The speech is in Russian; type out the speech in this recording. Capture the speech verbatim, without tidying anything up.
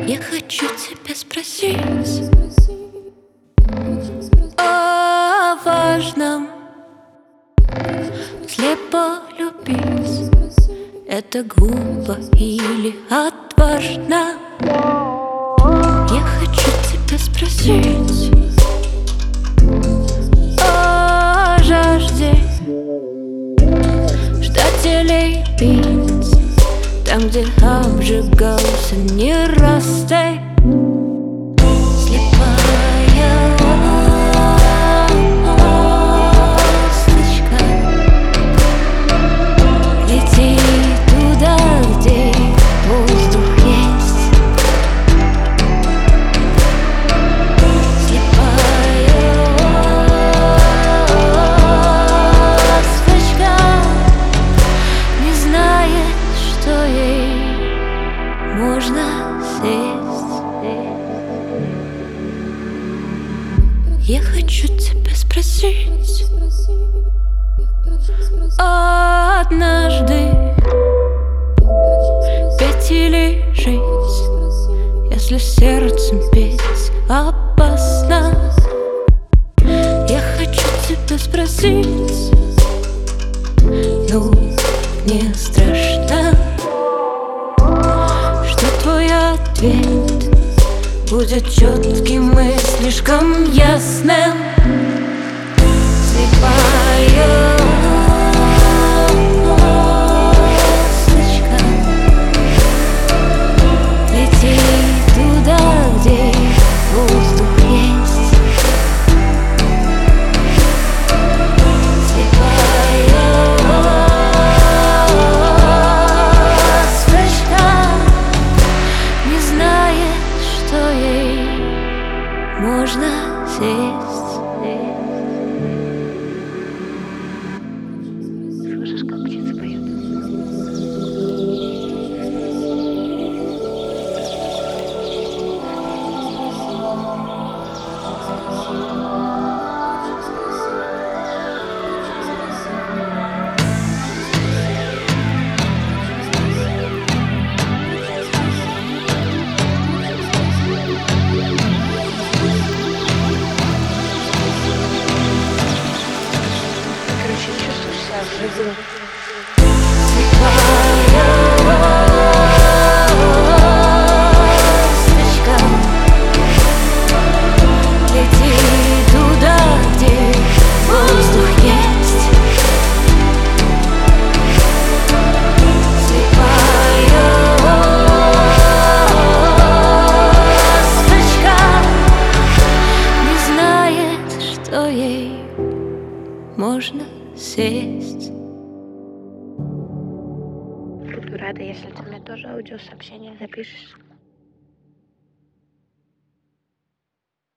Я хочу тебя спросить о важном. Слепо любить — это глупо или отважно? Я хочу тебя спросить о жажде, ждать или пить там, где обжигался не раз ты. Слепая ласточка, лети туда, где воздух есть. Слепая ласточка не знает, что ей можно съесть. Я хочу тебя спросить однажды петь или жить, если сердцем петь опасно. Я хочу тебя спросить, ну, не страшно, что твой ответ будет четким и слишком ясным. Слепая ласточка, лети туда, где воздух есть. Слепая ласточка не знает, что ей можно съесть. Слышишь, как птица поет? Короче, чувствуешь себя живым. Можно сесть. Буду рада, если ты мне тоже аудиосообщение запишешь.